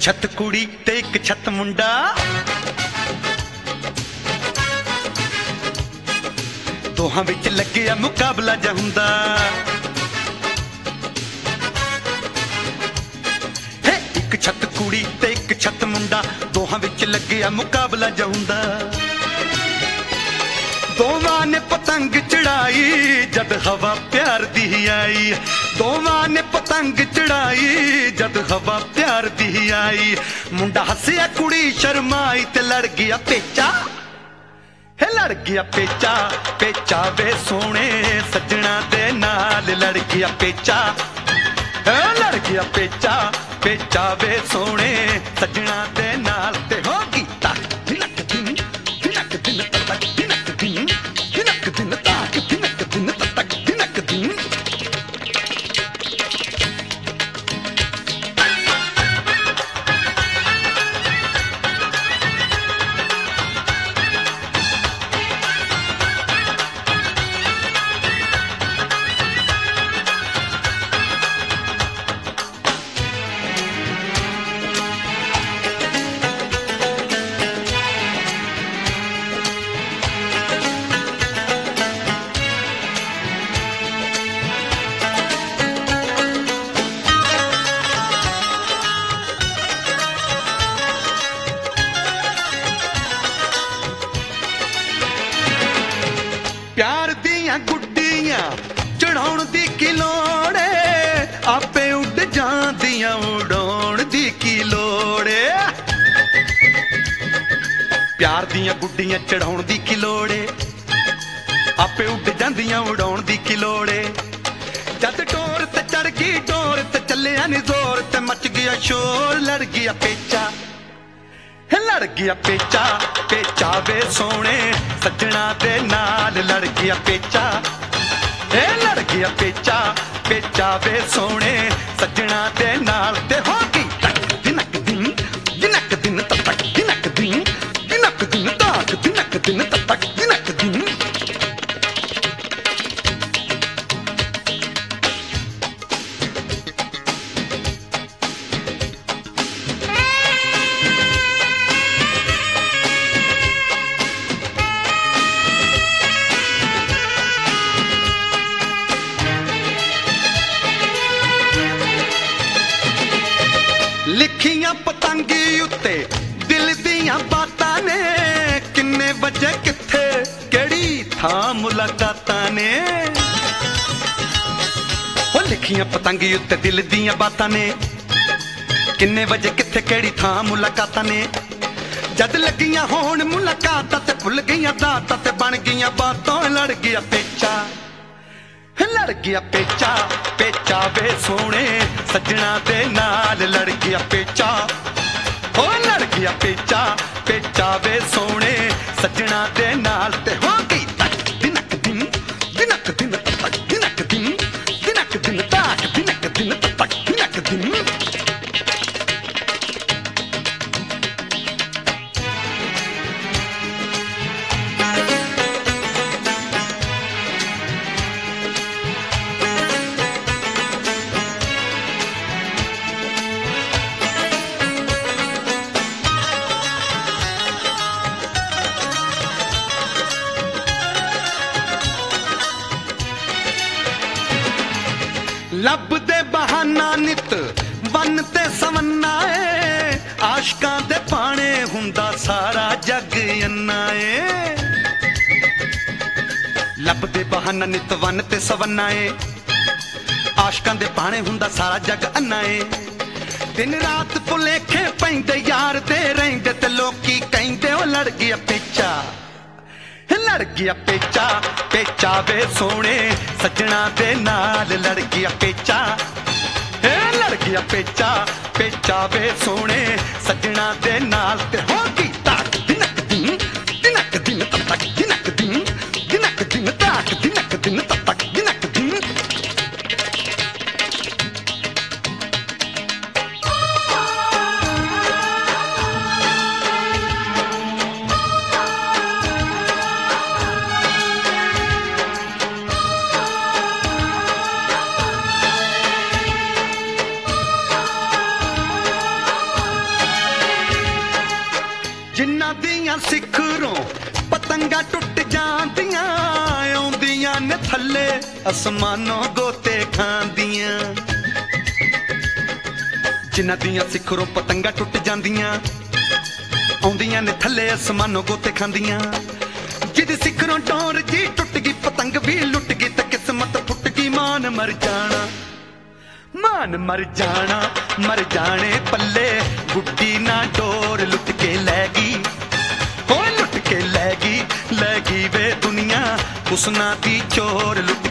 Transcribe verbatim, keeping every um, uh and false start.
ਛੱਤ ਕੁੜੀ ਤੇ ਇੱਕ ਛੱਤ ਮੁੰਡਾ, ਦੋਹਾਂ ਵਿੱਚ ਲੱਗਿਆ ਮੁਕਾਬਲਾ ਜਾ ਹੁੰਦਾ। ਹੇ ਇੱਕ ਛੱਤ ਕੁੜੀ ਤੇ ਇੱਕ ਛੱਤ ਮੁੰਡਾ, ਦੋਹਾਂ ਵਿੱਚ ਲੱਗਿਆ ਮੁਕਾਬਲਾ ਜਾ ਹੁੰਦਾ। ਦੋਵਾਂ ਨੇ ਪਤੰਗ ਚੜਾਈ ਜਦ ਹਵਾ ਪਿਆਰ ਦੀ ਆਈ, ਦੋਵਾਂ ਨੇ ਪਤੰਗ ਚੜਾਈ ਜਦ ਹਵਾ ਪਿਆਰ ਦੀ ਆਈ। ਮੁੰਡਾ ਹੱਸਿਆ ਕੁੜੀ ਸ਼ਰਮਾਈ ਤੇ ਲੜ ਗਿਆ ਪੇਚਾ, ਹੈ ਲੜ ਗਿਆ ਪੇਚਾ। ਪੇਚਾ ਵੇ ਸੋਹਣੇ ਸੱਜਣਾ ਦੇ ਨਾਲ ਲੜ ਗਿਆ ਪੇਚਾ, ਹੈ ਲੜ ਗਿਆ ਪੇਚਾ। ਪੇਚਾ ਵੇ ਸੋਹਣੇ ਸੱਜਣਾ ਦੇ ਨਾਲ ਤੇ ਹੋ ਗਈ ਤੱਕ ਦਿਨਕ ਦਿਨ ਦਿਨਕ ਦਿਨ ਤੱਕ ਦਿਨਕ ਦਿਨ ਦਿਨਕ ਦਿਨ ਤੱਕ ਦਿਨਕ ਦਿਨ ਤੱਕ ਦਿਨਕ ਦਿਨ। ਪਿਆਰ ਦੀਆਂ ਗੁੱਡੀਆਂ ਚੜਾਉਣ ਦੀ ਕੀ ਲੋੜ ਏ, ਆਪੇ ਉੱਡ ਜਾਂਦੀਆਂ ਉਡਾਉਣ ਦੀ ਕੀ ਲੋੜ ਏ। ਪਿਆਰ ਦੀਆਂ ਗੁੱਡੀਆਂ ਚੜਾਉਣ ਦੀ ਕੀ ਲੋੜ ਏ, ਆਪੇ ਉੱਡ ਜਾਂਦੀਆਂ ਉਡਾਉਣ ਦੀ ਕੀ ਲੋੜ ਏ। ਜਦ ਡੋਰ ਤੇ ਚੜ ਗਈ ਡੋਰ ਤੇ ਚੱਲਿਆ ਨੀ ਜ਼ੋਰ ਤੇ ਮਚ ਗਿਆ ਸ਼ੋਰ, ਲੜ ਗਿਆ ਪੇਚਾ, ਲੜ ਗਿਆ ਪੇਚਾ। ਪੇਚਾ ਵੇ ਸੋਹਣੇ ਸੱਜਣਾ ਦੇ ਨਾਲ ਲੜ ਗਿਆ ਪੇਚਾ, ਏ ਲੜ ਗਿਆ ਪੇਚਾ। ਪੇਚਾ ਵੇ ਸੋਹਣੇ ਸੱਜਣਾ ਦੇ ਨਾਲ ਤੇ ਹੋ ਗਈ ਤੱਕ ਦਿਨਕ ਦਿਨ ਦਿਨਕ ਦਿਨ ਤੱਕ ਦਿਨਕ ਦਿਨ ਦਿਨਕ ਦਿਨ ਤੱਕ ਦਿਨਕ ਦਿਨ ਤੱਕ ਦਿਨਕ ਦਿਨ। ਲਿਖੀਆਂ ਪਤੰਗੀ ਉੱਤੇ ਦਿਲ ਦੀਆਂ ਬਾਤਾਂ ਨੇ, ਕਿੰਨੇ ਵਜੇ ਕਿੱਥੇ ਕਿਹੜੀ ਥਾਂ ਮੁਲਾਕਾਤਾਂ ਨੇ। ਉਹ ਲਿਖੀਆਂ ਪਤੰਗੀ ਉੱਤੇ ਦਿਲ ਦੀਆਂ ਬਾਤਾਂ ਨੇ, ਕਿੰਨੇ ਵਜੇ ਕਿੱਥੇ ਕਿਹੜੀ ਥਾਂ ਮੁਲਾਕਾਤਾਂ ਨੇ। ਜਦ ਲੱਗੀਆਂ ਹੋਣ ਮੁਲਾਕਾਤਾਂ ਤੇ ਭੁੱਲ ਗਈਆਂ ਦਾਤਾਂ ਤੇ ਬਣ ਗਈਆਂ ਬਾਤਾਂ, ਲੜ ਗਿਆ ਪੇਚਾ, ਲੜ ਗਿਆ ਪੇਚਾ। ਪੇਚਾ ਵੇ ਸੋਹਣੇ ਸੱਜਣਾ ਦੇ ਨਾਲ ਲੜ ਗਿਆ ਪੇਚਾ, ਹੋ ਲੜ ਗਿਆ ਪੇਚਾ। ਪੇਚਾ ਵੇ ਸੋਹਣੇ ਸੱਜਣਾ ਦੇ ਨਾਲ ਤੇ ਹੋ ਗਈ ਤੱਕ ਦਿਨਕ ਦਿਨ ਦਿਨਕ ਦਿਨ ਤੱਕ ਦਿਨਕ ਦਿਨ ਦਿਨਕ ਦਿਨ ਤੱਕ ਦਿਨਕ ਦਿਨ ਤੱਕ ਦਿਨਕ ਦਿਨ। ਲੱਭਦੇ ਬਹਾਨਾ ਨਿਤ ਵੰਨ ਤੇ ਸਵੰਨਾ ਏ, ਆਸ਼ਕਾਂ ਦੇ ਪਾਣੇ ਹੁੰਦਾ ਸਾਰਾ ਜੱਗ ਅੰਨਾ ਏ। ਲੱਭਦੇ ਬਹਾਨਾ ਨਿਤ ਵੰਨ ਤੇ ਸਵੰਨਾ ਏ, ਆਸ਼ਕਾਂ ਦੇ ਪਾਣੇ ਹੁੰਦਾ ਸਾਰਾ ਜੱਗ ਅੰਨਾ ਏ। ਦਿਨ ਰਾਤ ਭੁਲੇਖੇ ਪੈਂਦੇ ਯਾਰ ਦੇ ਰਹਿੰਦੇ ਤੇ ਲੋਕੀ ਕਹਿੰਦੇ ਉਹ ਲੜ ਗਿਆ ਪੇਚਾ, ਲੜ ਗਿਆ ਪੇਚਾ। ਪੇਚਾ ਵੇ ਸੋਹਣੇ ਸੱਜਣਾ ਦੇ ਨਾਲ ਲੜ ਗਿਆ ਪੇਚਾ, ਏ ਲੜ ਗਿਆ ਪੇਚਾ। ਪੇਚਾ ਵੇ ਸੋਹਣੇ ਸੱਜਣਾ ਦੇ ਨਾਲ ਤੇ ਹੋ ਗਈ ਤੱਕ ਦਿਨਕ ਦਿਨ ਦਿਨਕ ਦਿਨ ਤੱਕ ਦਿਨਕ ਦਿਨ ਦਿਨਕ ਦਿਨ ਤੱਕ ਦਿਨਕ ਦਿਨ ਤੱਕ ਦਿਨਕ ਦਿਨ। ਜਿਨ੍ਹਾਂ ਦੀਆਂ ਸਿਖਰੋਂ ਪਤੰਗਾਂ ਟੁੱਟ ਜਾਂਦੀਆਂ ਆਉਂਦੀਆਂ ਨੇ ਥੱਲੇ ਅਸਮਾਨੋਂ ਗੋਤੇ ਖਾਂਦੀਆਂ ਜਿਨ੍ਹਾਂ ਦੀਆਂ ਸਿਖਰੋਂ ਪਤੰਗਾਂ ਟੁੱਟ ਜਾਂਦੀਆਂ ਆਉਂਦੀਆਂ ਨੇ ਥੱਲੇ ਅਸਮਾਨੋਂ ਗੋਤੇ ਖਾਂਦੀਆਂ ਜਿਹਦੀ ਸਿਖਰੋਂ ਡੋਰ ਜੀ ਟੁੱਟ ਗਈ ਪਤੰਗ ਵੀ ਲੁੱਟ ਗਈ ਤਾਂ ਕਿਸਮਤ ਫੁੱਟ ਗਈ ਮਾਨ ਮਰ ਜਾਣਾ ਮਾਨ ਮਰ ਜਾਣਾ ਮਰ ਜਾਣੇ ਪੱਲੇ ਗੁੱਡੀ ਨਾ ਡੋਰ ਲੁੱਟ ਕੇ ਲੈ ਗਈ ਹੋ ਲੁੱਟ ਕੇ ਲੈ ਗਈ ਲੈ ਗਈ ਵੇ ਦੁਨੀਆ ਹੁਸਨਾ ਦੀ ਚੋਰ ਲੁੱਟ